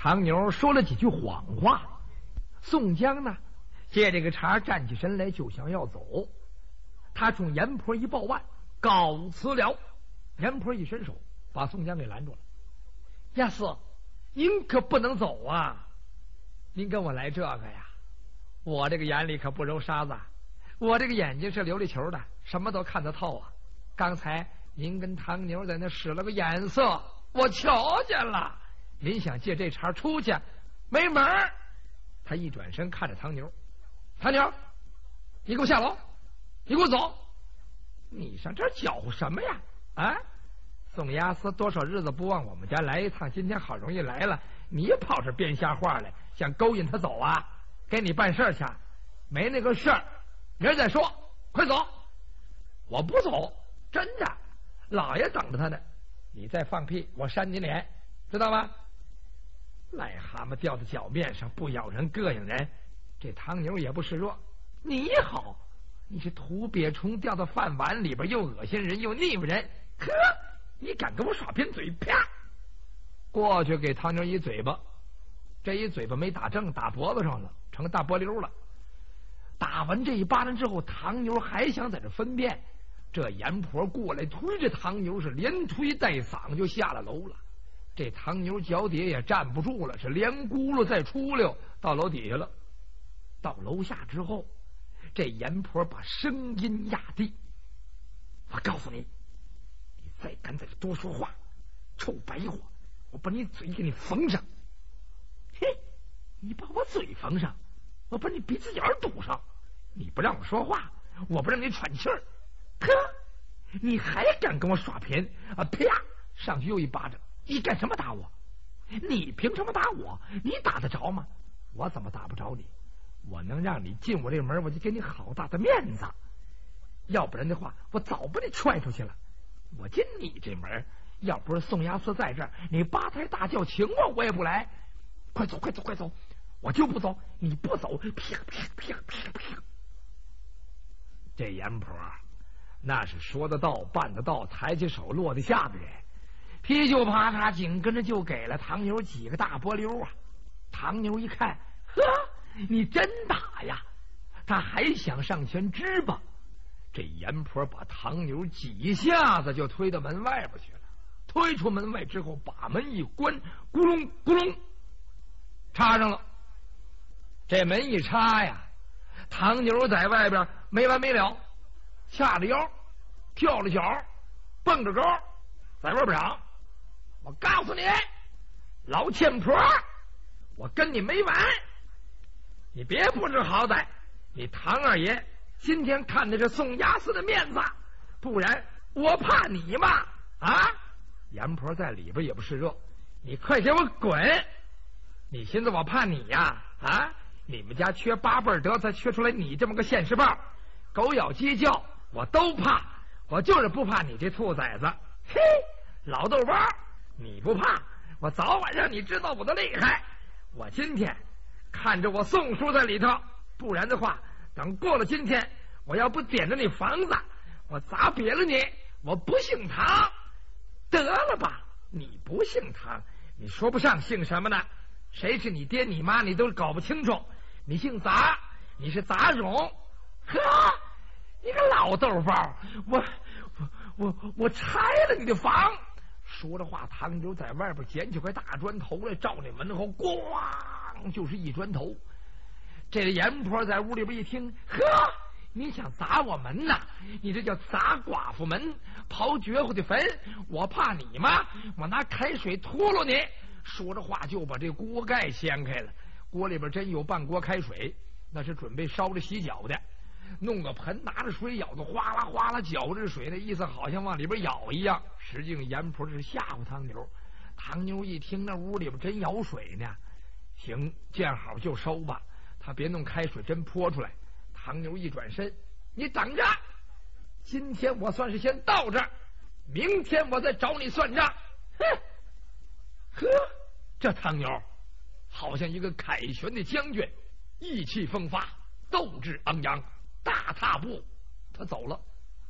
唐牛说了几句谎话。宋江呢，借这个茬站起身来，就想要走。他冲阎婆一抱腕，告辞了。阎婆一伸手，把宋江给拦住了。亚四，您可不能走啊！您跟我来这个呀，我这个眼里可不揉沙子，我这个眼睛是琉璃球的，什么都看得透啊。刚才您跟唐牛在那使了个眼色，我瞧见了。您想借这茬出去，没门儿！他一转身看着唐牛，唐牛，你给我下楼，你给我走！你上这儿搅和什么呀？啊！宋押司多少日子不往我们家来一趟，今天好容易来了，你跑这编瞎话来，想勾引他走啊？给你办事去，没那个事儿，明儿再说，快走！我不走，真的，老爷等着他呢。你再放屁，我扇你脸，知道吗？癞蛤蟆掉在脚面上，不咬人膈应人。这唐牛也不示弱，你好，你是土鳖虫掉到饭碗里边，又恶心人又腻歪人。呵，你敢跟我耍贫嘴？啪！过去给唐牛一嘴巴，这一嘴巴没打正，打脖子上了，成大波溜了。打完这一巴掌之后，唐牛还想在这分辨，这阎婆过来推着唐牛，是连推带搡就下了楼了。这唐牛脚底也站不住了，是连轱辘再出溜到楼底下了。到楼下之后，这阎婆把声音压低：“我告诉你，你再敢在这多说话，臭白货，我把你嘴给你缝上！嘿，你把我嘴缝上，我把你鼻子眼堵上！你不让我说话，我不让你喘气儿！呵，你还敢跟我耍贫啊？啪！上去又一巴掌！你干什么打我？你凭什么打我？你打得着吗？我怎么打不着你？我能让你进我这门，我就给你好大的面子。要不然的话，我早把你踹出去了。我进你这门，要不是宋押司在这儿，你八抬大轿请我也不来。快走，快走，快走！我就不走，你不走，啪啪啪啪啪！这阎婆那是说得到办得到，抬起手落得下的人。噼就啪嚓，紧跟着就给了唐牛几个大波溜啊！唐牛一看，呵，你真打呀！他还想上前支吧，这阎婆把唐牛几下子就推到门外边去了。推出门外之后，把门一关，咕隆咕隆，插上了。这门一插呀，唐牛在外边没完没了，掐着腰，跳着脚，蹦着高，在外边嚷。我告诉你，老欠婆，我跟你没完！你别不知好歹，你唐二爷今天看的是宋押司的面子，不然我怕你嘛！啊！阎婆在里边也不示弱，你快给我滚！你寻思我怕你呀？啊！你们家缺八辈德，才缺出来你这么个现世报，狗咬鸡叫我都怕，我就是不怕你这兔崽子！嘿，老豆包！你不怕，我早晚让你知道我的厉害。我今天看着我宋叔在里头，不然的话，等过了今天，我要不点着你房子，我砸瘪了你！我不姓唐，得了吧！你不姓唐，你说不上姓什么呢？谁是你爹你妈你都搞不清楚。你姓杂，你是杂种。呵，你个老豆包，我拆了你的房！说着话，唐牛在外边捡起块大砖头来，照那门后咣就是一砖头。这阎婆在屋里边一听，呵，你想砸我门呐？你这叫砸寡妇门，刨绝户的坟。我怕你吗？我拿开水拖了你！说着话就把这锅盖掀开了，锅里边真有半锅开水，那是准备烧着洗脚的。弄个盆，拿着水舀子，哗啦哗啦搅着水，那意思好像往里边舀一样。实际上阎婆是吓唬唐牛。唐牛一听那屋里边真舀水呢，行，见好就收吧，他别弄开水真泼出来。唐牛一转身，你等着，今天我算是先到这儿，明天我再找你算账。哼，呵，这唐牛好像一个凯旋的将军，意气风发，斗志昂扬，大踏步他走了。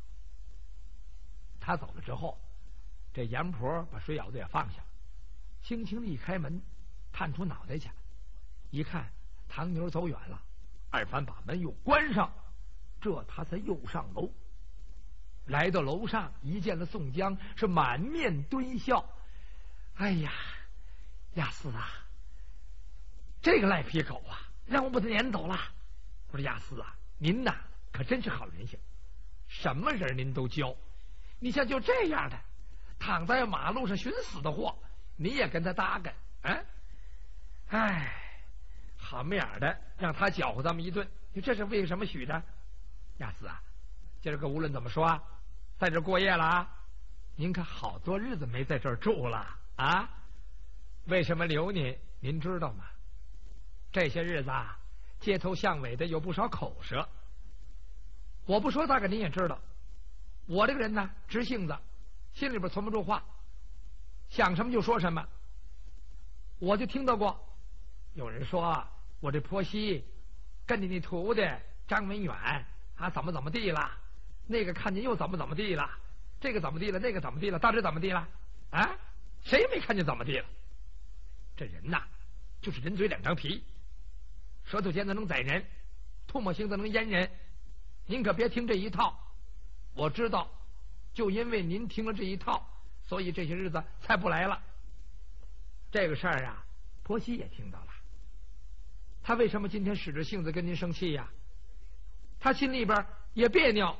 他走了之后，这阎婆把水舀子也放下了，轻轻的一开门， 探出脑袋去，一看唐妞走远了，二凡把门又关上，这他才又上楼。来到楼上，一见了宋江，是满面堆笑。哎呀，亚四啊，这个赖皮狗啊，让我把他撵走了。我说亚四啊，您呐可真是好人性，什么人您都教。你像就这样的躺在马路上寻死的货，你也跟他搭干啊？哎，好面儿的让他搅和咱们一顿，你这是为什么许的？亚四啊，今儿个无论怎么说，在这过夜了啊。您可好多日子没在这儿住了啊？为什么留您？您知道吗？这些日子啊，街头巷尾的有不少口舌。我不说，大概您也知道，我这个人呢，直性子，心里边存不住话，想什么就说什么。我就听到过有人说我这婆媳跟你那徒弟张文远啊怎么地了，那个看见又怎么地了，这个怎么地了，那个怎么地了，到底怎么地了啊？谁没看见怎么地了？这人呐，就是人嘴两张皮，舌头尖子能宰人，唾沫星子能淹人。您可别听这一套，我知道，就因为您听了这一套，所以这些日子才不来了。这个事儿啊，婆媳也听到了。他为什么今天使着性子跟您生气呀？他心里边也别扭。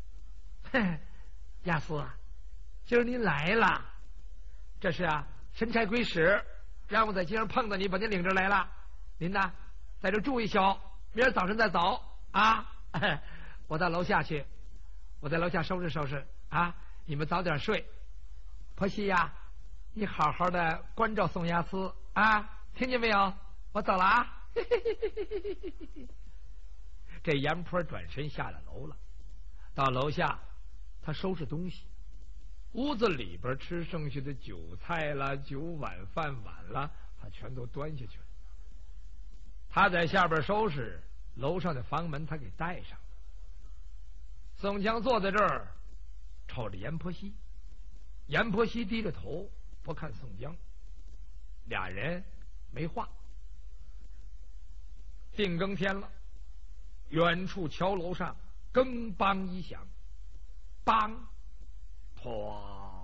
亚四啊，今儿您来了，这是啊，神差鬼使，让我在街上碰到你，把您领着来了。您呢，在这住一宿，明儿早晨再走啊。我到楼下去，我在楼下收拾收拾啊，你们早点睡。婆媳呀，你好好的关照宋亚四啊，听见没有？我走了啊。这阎婆转身下了楼了，到楼下他收拾东西，屋子里边吃剩下的酒菜了、酒碗、饭碗了，他全都端下去了。他在下边收拾，楼上的房门他给带上了。宋江坐在这儿，瞅着阎婆惜，阎婆惜低着头不看宋江，俩人没话。定更天了，远处桥楼上更梆一响，梆哐。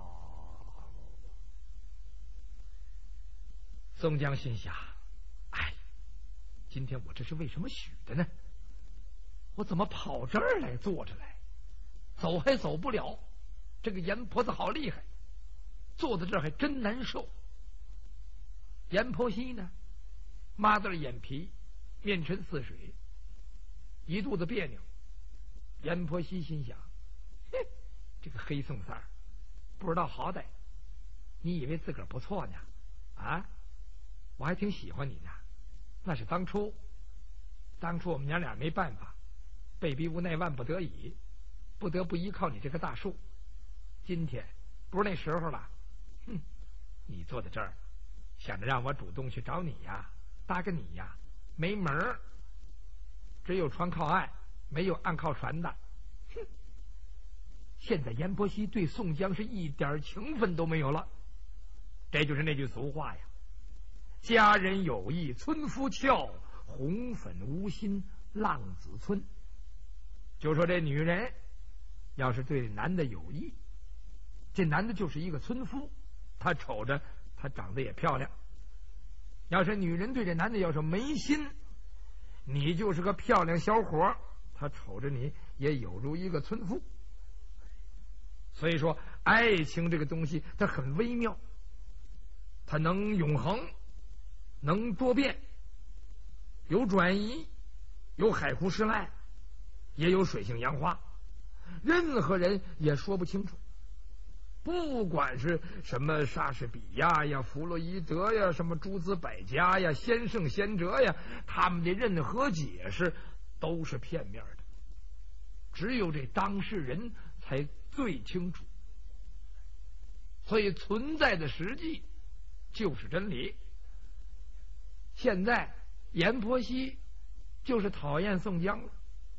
宋江心想：哎，今天我这是为什么许的呢？我怎么跑这儿来坐着来？走还走不了，这个阎婆子好厉害，坐在这儿还真难受。阎婆惜呢，抹着眼皮，面沉似水，一肚子别扭。阎婆惜心想：嘿，这个黑宋三儿不知道好歹，你以为自个儿不错呢？啊，我还挺喜欢你呢。那是当初我们娘俩没办法，被逼无奈，万不得已，不得不依靠你这棵大树。今天不是那时候了。哼，你坐在这儿，想着让我主动去找你呀，搭跟你呀，没门儿。只有船靠岸，没有岸靠船的。哼！现在阎婆惜对宋江是一点情分都没有了。这就是那句俗话呀：家人有意村夫俏，红粉无心浪子村。就说这女人要是对男的有意，这男的就是一个村夫，他瞅着他长得也漂亮。要是女人对这男的要是没心，你就是个漂亮小伙，他瞅着你也有如一个村夫。所以说爱情这个东西它很微妙，它能永恒，能多变，有转移，有海枯石烂，也有水性杨花，任何人也说不清楚。不管是什么莎士比亚呀、弗洛伊德呀、什么诸子百家呀、先圣贤哲呀，他们的任何解释都是片面的，只有这当事人才最清楚。所以存在的实际就是真理。现在阎婆惜就是讨厌宋江了。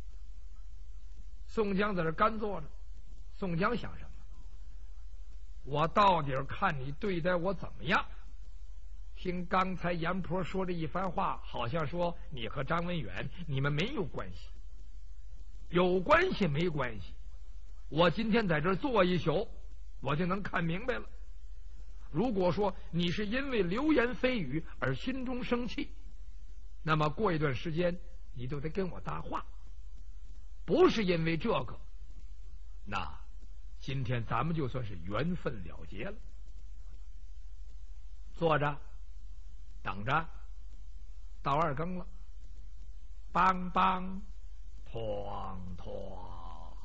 宋江在这干坐着，宋江想什么？我到底看你对待我怎么样？ 听刚才阎婆说这一番话，好像说你和张文远你们没有关系。有关系没关系，我今天在这儿坐一宿，我就能看明白了。如果说你是因为流言蜚语而心中生气，那么过一段时间你就得跟我搭话。不是因为这个，那今天咱们就算是缘分了结了。坐着等着，到2更了，梆梆哐哐，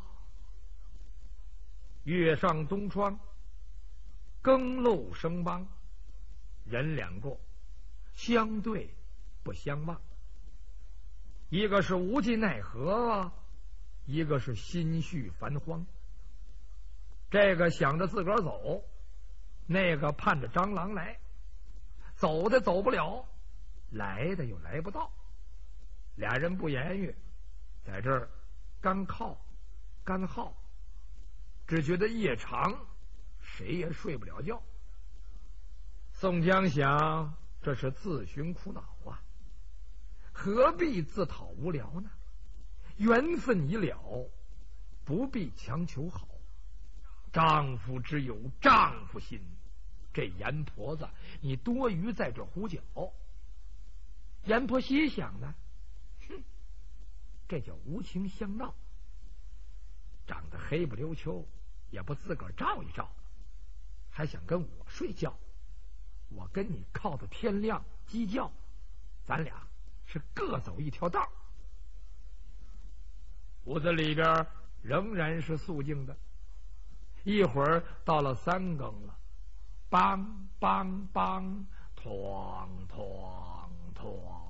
月上东窗，更漏声梆，人两个相对不相望，一个是无计奈何，一个是心绪烦慌。这个想着自个儿走，那个盼着蟑螂来，走的走不了，来的又来不到，俩人不言语，在这儿干靠干耗，只觉得夜长，谁也睡不了觉。宋江想，这是自寻苦恼啊，何必自讨无聊呢？缘分已了，不必强求好。丈夫之有丈夫心，这阎婆子你多余在这胡搅。阎婆惜想呢，哼，这叫无情相闹，长得黑不溜秋，也不自个儿照一照，还想跟我睡觉。我跟你靠到天亮鸡叫，咱俩是各走一条道。屋子里边仍然是肃静的，一会儿到了3更了，梆梆梆，哐哐哐。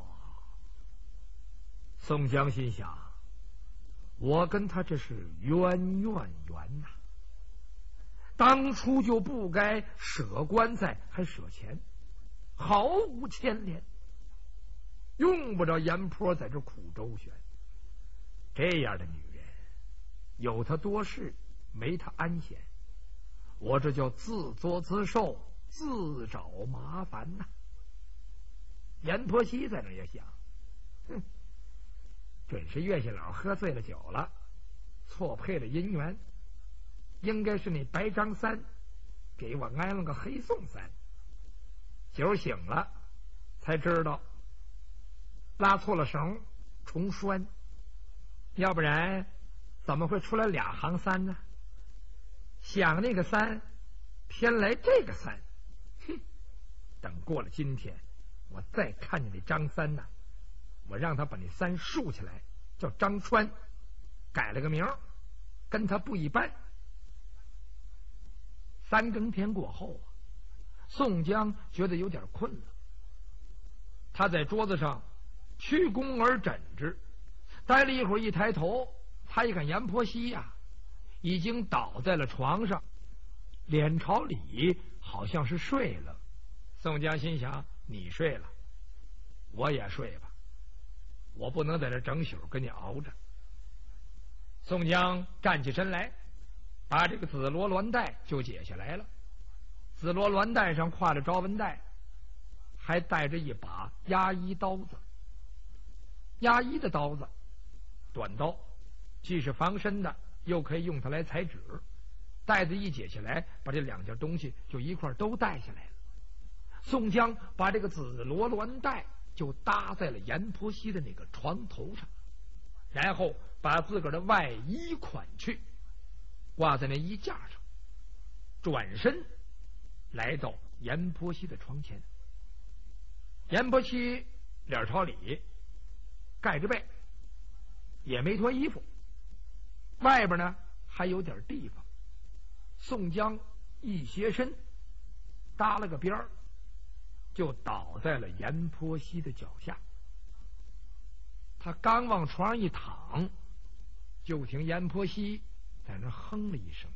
宋江心想，我跟他这是冤冤冤呐，当初就不该舍棺材还舍钱，毫无牵连，用不着阎婆在这苦周旋。这样的女人，有她多事，没她安闲，我这叫自作自受，自找麻烦呐。阎婆惜在那也想，哼，准是岳下老喝醉了酒了，错配了姻缘，应该是那白张三给我安了个黑宋三，酒醒了才知道拉错了绳，重拴，要不然怎么会出来2行3呢？想那个3，偏来这个3，哼！等过了今天，我再看见那张三呢，我让他把那3竖起来，叫张川，改了个名，跟他不一般。3更天过后啊，宋江觉得有点困了，他在桌子上屈肱而枕之，待了一会儿，一抬头，他一看阎婆惜呀，已经倒在了床上，脸朝里，好像是睡了。宋江心想，你睡了，我也睡吧，我不能在这整宿跟你熬着。宋江站起身来，把这个紫罗鸾带就解下来了。紫罗鸾带上挎着招纹带，还带着一把压衣刀子。压衣的刀子，短刀，既是防身的，又可以用它来裁纸。带子一解下来，把这2件东西就一块都带下来了。宋江把这个紫罗鸾带就搭在了阎婆惜的那个床头上，然后把自个儿的外衣款去，挂在那衣架上，转身来到阎婆惜的床前。阎婆惜脸朝里，盖着被，也没脱衣服，外边呢还有点地方。宋江一斜身，搭了个边儿，就倒在了阎婆惜的脚下。他刚往床上一躺，就听阎婆惜在那哼了一声。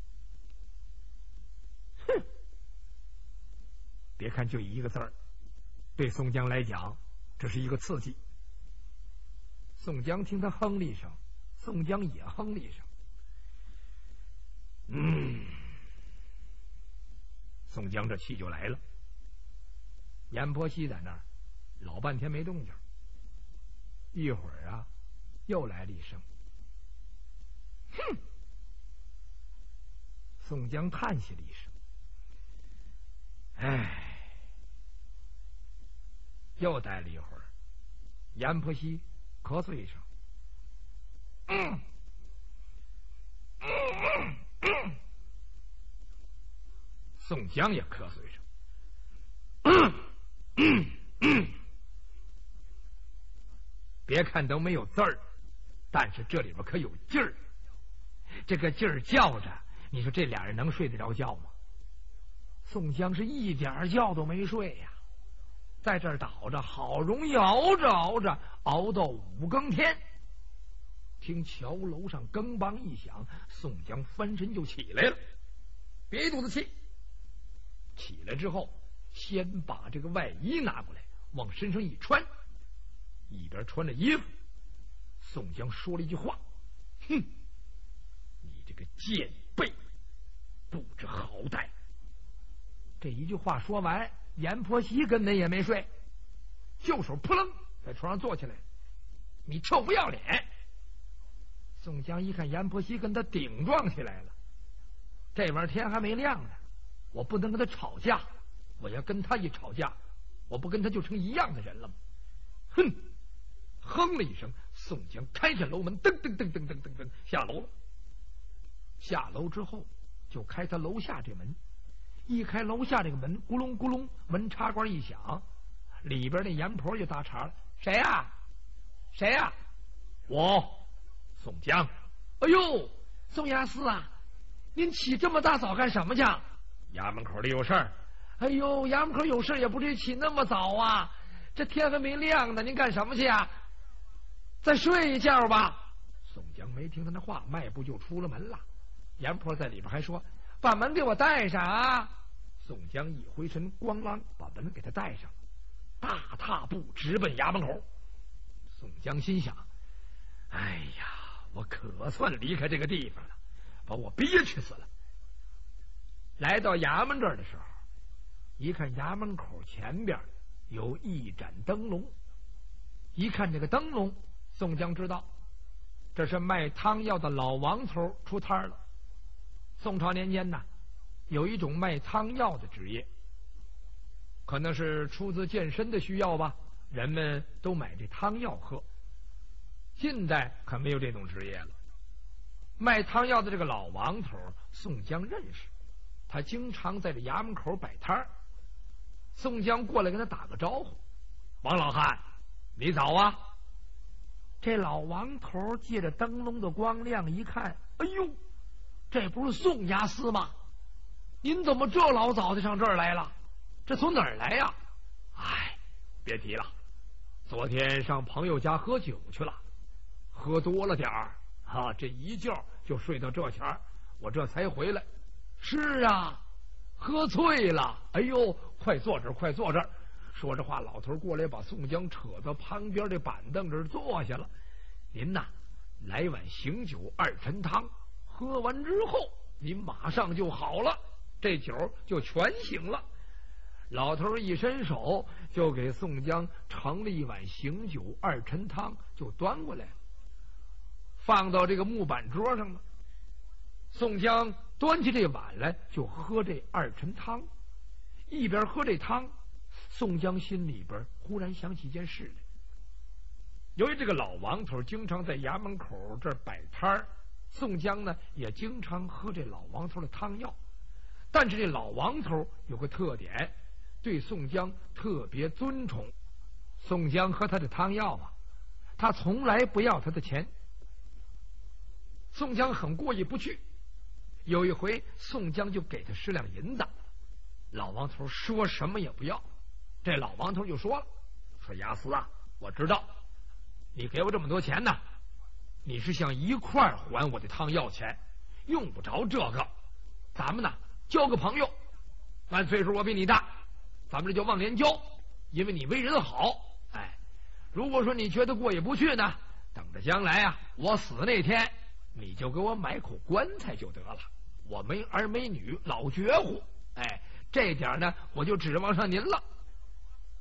哼！别看就一个字儿，对宋江来讲，这是一个刺激。宋江听他哼了一声，宋江也哼了一声。宋江这气就来了， 阎婆惜在那儿老半天没动静，一会儿啊，又来了一声：“哼！”宋江叹息了一声：“唉。”又待了一会儿，阎婆惜咳嗽一声：“宋江也咳嗽一声：“别看都没有字儿，但是这里边可有劲儿。这个劲儿叫着，你说这俩人能睡得着觉吗？”宋江是一点觉都没睡呀，在这儿倒着，好容易熬着熬着，熬到5更天。听桥楼上更梆一响，宋江翻身就起来了，憋一肚子气。起来之后，先把这个外衣拿过来，往身上一穿，一边穿着衣服，宋江说了一句话：“哼，你这个贱婢，不知好歹。”这一句话说完，阎婆惜根本也没睡，就手扑棱在床上坐起来：“你臭不要脸！”宋江一看阎婆惜跟他顶撞起来了，这玩意儿天还没亮呢，我不能跟他吵架，我要跟他一吵架，我不跟他就成一样的人了吗？哼！哼了一声，宋江开下楼门，噔噔噔噔噔噔噔下楼了。下楼之后，就开他楼下这门，一开楼下这个门，咕隆咕隆，门插关一响，里边那阎婆就搭茬了：“谁呀？谁呀？”“我，宋江。”“哎呦，宋押司啊，您起这么大早干什么去？”“衙门口里有事儿。”“哎呦，衙门口有事也不至于起那么早啊，这天还没亮呢，您干什么去啊？再睡一觉吧。”宋江没听他那话，迈步就出了门了。阎婆在里边还说：“把门给我带上啊！”宋江一回身，咣啷把门给他带上，大踏步直奔衙门口。宋江心想：“哎呀，我可算离开这个地方了，把我憋屈死了。”来到衙门这儿的时候，一看衙门口前边有一盏灯笼，一看这个灯笼，宋江知道这是卖汤药的老王头出摊了。宋朝年间呢，有一种卖汤药的职业，可能是出自健身的需要吧，人们都买这汤药喝。近代可没有这种职业了。卖汤药的这个老王头，宋江认识，他经常在这衙门口摆摊儿。宋江过来跟他打个招呼：“王老汉，你早啊！”这老王头借着灯笼的光亮一看，哎呦，这不是宋押司吗？您怎么这老早就上这儿来了？这从哪儿来呀？哎，别提了，昨天上朋友家喝酒去了，喝多了点儿啊，这一觉就睡到这前儿，我这才回来。是啊，喝醉了。哎呦，快坐这儿，快坐这儿。说着话，老头过来把宋江扯到旁边这板凳这儿坐下了。您呐，来碗醒酒2陈汤，喝完之后您马上就好了，这酒就全醒了。老头一伸手就给宋江盛了一碗醒酒2陈汤，就端过来了，放到这个木板桌上了。宋江端起这碗来就喝这2陈汤，一边喝这汤，宋江心里边忽然想起一件事来。由于这个老王头经常在衙门口这儿摆摊儿，宋江呢也经常喝这老王头的汤药。但是这老王头有个特点，对宋江特别尊崇。宋江喝他的汤药啊，他从来不要他的钱。宋江很过意不去，有一回宋江就给他10两银子，老王头说什么也不要。这老王头就说了：“说押司啊，我知道你给我这么多钱呢，你是想一块儿还我的汤药钱，用不着这个。咱们呢交个朋友，俺岁数我比你大，咱们这叫忘年交，因为你为人好。哎，如果说你觉得过意不去呢，等着将来啊我死那天，你就给我买口棺材就得了。我没儿没女，老绝户，哎，这点呢我就指望上您了。”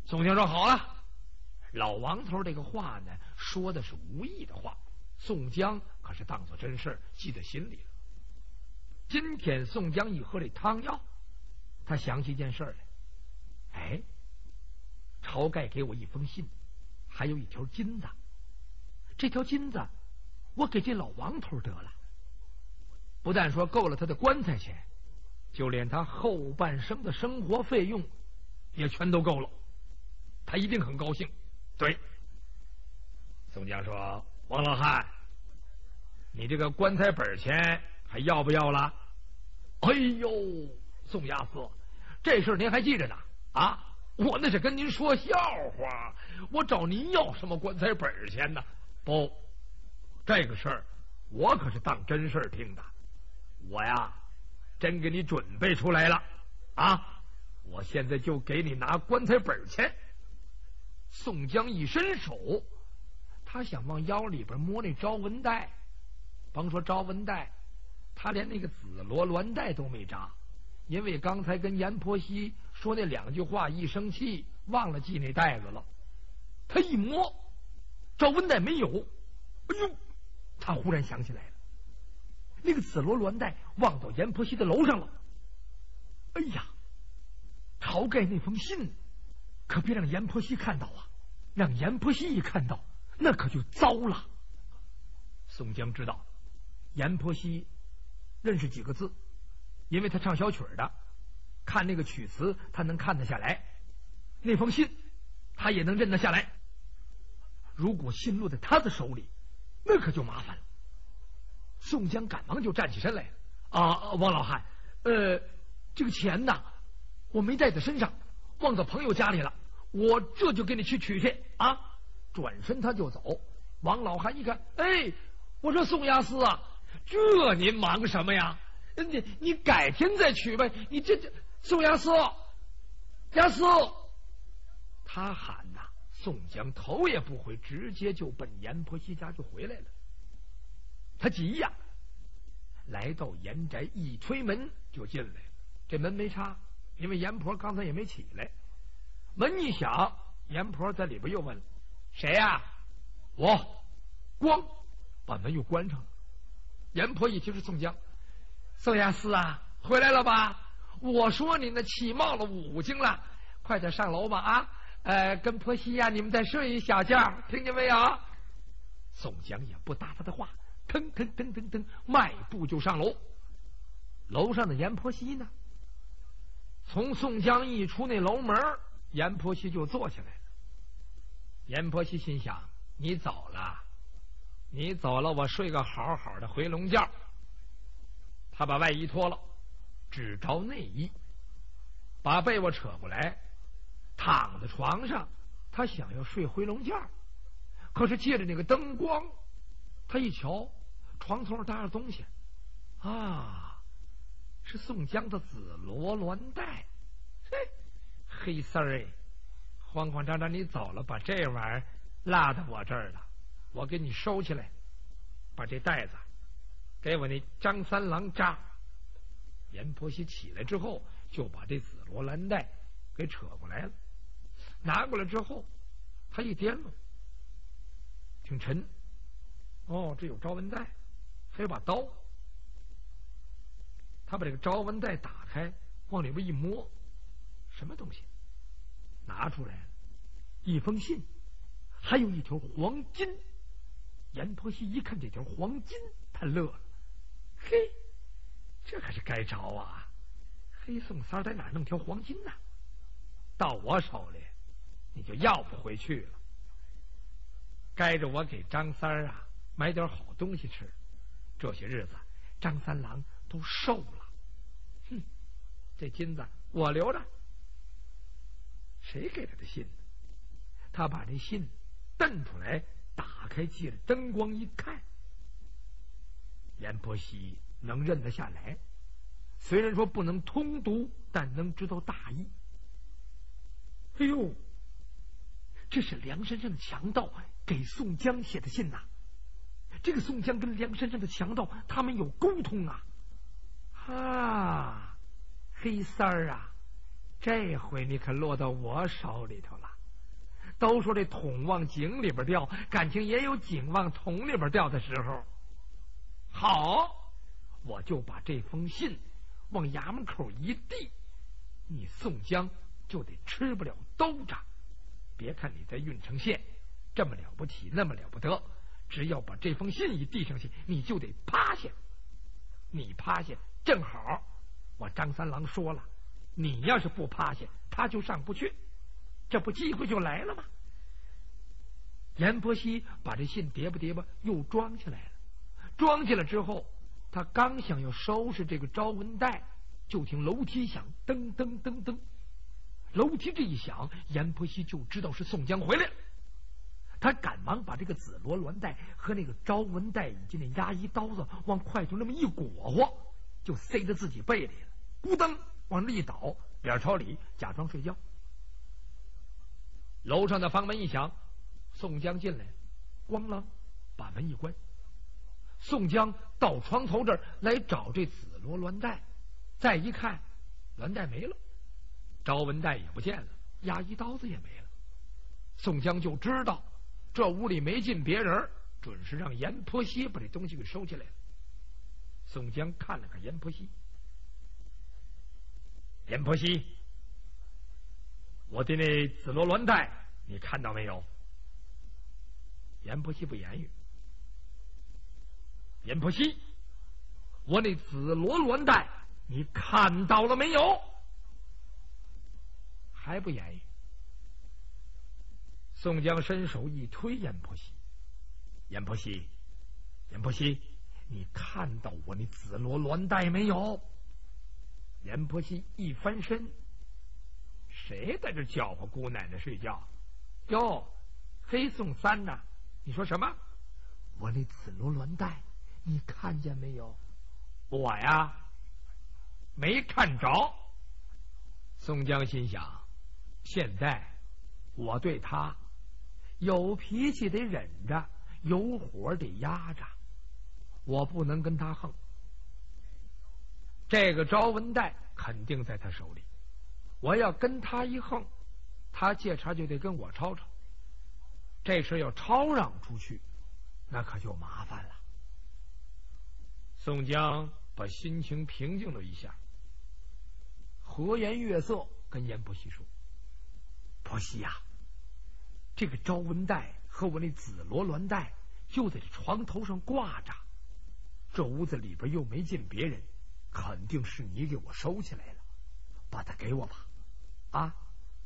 宋江说好了，老王头这个话呢，说的是无意的话，宋江可是当作真事记在心里了。今天宋江一喝这汤药，他想起一件事来，哎，晁盖给我一封信，还有一条金子，这条金子我给这老王头得了，不但说够了他的棺材钱，就连他后半生的生活费用也全都够了，他一定很高兴。对，宋江说：“王老汉，你这个棺材本钱还要不要了？”哎呦，宋押司，这事您还记着呢？啊，我那是跟您说笑话，我找您要什么棺材本钱呢？不，这个事儿我可是当真事儿听的，我呀真给你准备出来了啊！我现在就给你拿棺材本钱。宋江一伸手，他想往腰里边摸那招纹带，甭说招纹带，他连那个紫罗鸾带都没扎，因为刚才跟阎婆惜说那两句话，一生气忘了系那带子了。他一摸，招纹带没有，哎呦！他忽然想起来了，那个紫罗鸾带忘到阎婆惜的楼上了。哎呀，晁盖那封信可别让阎婆惜看到啊！让阎婆惜一看到，那可就糟了。宋江知道阎婆惜认识几个字，因为他唱小曲的，看那个曲词他能看得下来，那封信他也能认得下来。如果信落在他的手里，那可就麻烦了。宋江赶忙就站起身来了。啊，王老汉，这个钱呢，我没带在身上，忘到朋友家里了，我这就给你去取去啊！转身他就走。王老汉一看，哎，我说宋押司啊，这您忙什么呀？你改天再取呗。你这宋押司，押司，他喊呐，宋江头也不回，直接就奔阎婆惜家就回来了。他急呀，来到阎宅一推门就进来了。这门没插，因为阎婆刚才也没起来。门一响，阎婆在里边又问了：“谁呀？”“我。”咣，把门又关上了。阎婆一听是宋江，宋押司啊，回来了吧？我说你那气冒了5斤了，快点上楼吧啊！跟婆惜呀，你们再睡一小觉，听见没有？宋江也不答他的话，腾腾腾腾腾，迈步就上楼。楼上的阎婆惜呢？从宋江一出那楼门，阎婆惜就坐下来了。阎婆惜心想：你走了，你走了，我睡个好好的回笼觉。他把外衣脱了，只着内衣，把被窝扯过来，躺在床上。他想要睡回笼觉，可是借着那个灯光，他一瞧，床头上搭着东西啊，是宋江的紫罗鸾带。嘿，黑丝儿哎，慌慌张张你走了，把这玩意儿落到我这儿了，我给你收起来，把这袋子给我那张三郎扎。阎婆惜起来之后，就把这紫罗兰带给扯过来了。拿过来之后，他一掂了，挺沉。哦，这有招纹带，还有把刀。他把这个招纹带打开，往里边一摸，什么东西？拿出来了一封信，还有一条黄金。阎婆惜一看这条黄金，他乐了。嘿，这可是该着啊！黑宋三在哪弄条黄金呢？到我手里，你就要不回去了。该着我给张三儿啊买点好东西吃。这些日子张三郎都瘦了。哼，这金子我留着。谁给他的信呢？他把这信瞪出来，打开，借着灯光一看，阎婆惜能认得下来，虽然说不能通读，但能知道大意。哎呦，这是梁山上的强盗给宋江写的信呐！这个宋江跟梁山上的强盗他们有沟通啊！啊，黑三儿啊，这回你可落到我手里头了。 都说这桶往井里边掉，感情也有井往桶里边掉的时候。好，我就把这封信往衙门口一递，你宋江就得吃不了兜着。别看你在郓城县这么了不起，那么了不得，只要把这封信一递上去，你就得趴下。你趴下正好，我张三郎说了，你要是不趴下，他就上不去，这不机会就来了吗？阎婆惜把这信叠吧叠吧又装起来了。装起来之后，他刚想要收拾这个招文袋，就听楼梯响，噔噔噔噔。楼梯这一响，阎婆惜就知道是宋江回来了。他赶忙把这个紫罗鸾带和那个招文带以及那压衣刀子往筷头那么一裹和，就塞在自己背里了。咕噔往那一倒，脸朝里假装睡觉。楼上的房门一响，宋江进来，咣啷把门一关。宋江到床头这儿来找这紫罗鸾带，再一看，鸾带没了，招文带也不见了，压衣刀子也没了。宋江就知道这屋里没进别人，准是让阎婆惜把这东西给收起来了。宋江看了看阎婆惜，阎婆惜，我的那紫罗鸾带你看到没有？阎婆惜不言语。阎婆惜，我那紫罗鸾带你看到了没有？还不言语。宋江伸手一推阎婆惜，阎婆惜，阎婆惜，你看到我那紫罗鸾带没有？阎婆惜一翻身，谁在这叫唤姑奶奶睡觉？哟，黑宋三呐，你说什么？我那紫罗鸾带你看见没有？我呀，没看着。宋江心想，现在我对他有脾气得忍着，有火得压着，我不能跟他横。这个招文带肯定在他手里，我要跟他一横，他借茬就得跟我吵吵，这事要吵嚷出去，那可就麻烦了。宋江把心情平静了一下，和颜悦色跟阎婆惜说：“婆惜呀，这个招文带和我那紫罗鸾带就在这床头上挂着，这屋子里边又没进别人，肯定是你给我收起来了，把它给我吧。啊，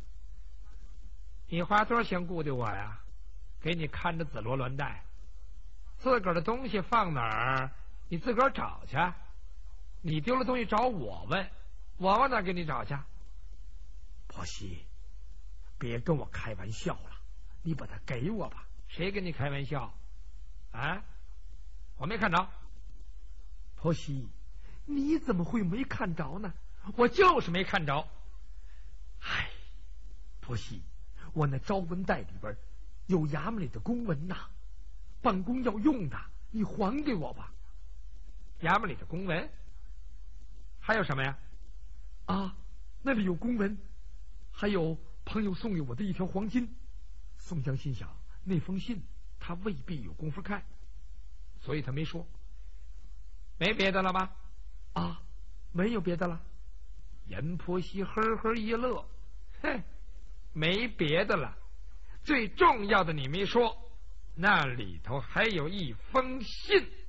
你花多少钱雇的我呀？给你看着紫罗鸾带，自个儿的东西放哪儿？你自个儿找去。你丢了东西找我问，我往哪给你找去？婆惜，别跟我开玩笑了，你把它给我吧。谁跟你开玩笑？啊，我没看着。婆惜，你怎么会没看着呢？我就是没看着。唉，婆惜，我那招文袋里边有衙门里的公文呐，办公要用的，你还给我吧。衙门里的公文还有什么呀？啊，那里有公文，还有朋友送给我的一条黄金。宋江心想，那封信他未必有功夫看，所以他没说。没别的了吧？啊，没有别的了。阎婆惜呵呵一乐，哼，没别的了。最重要的你没说，那里头还有一封信。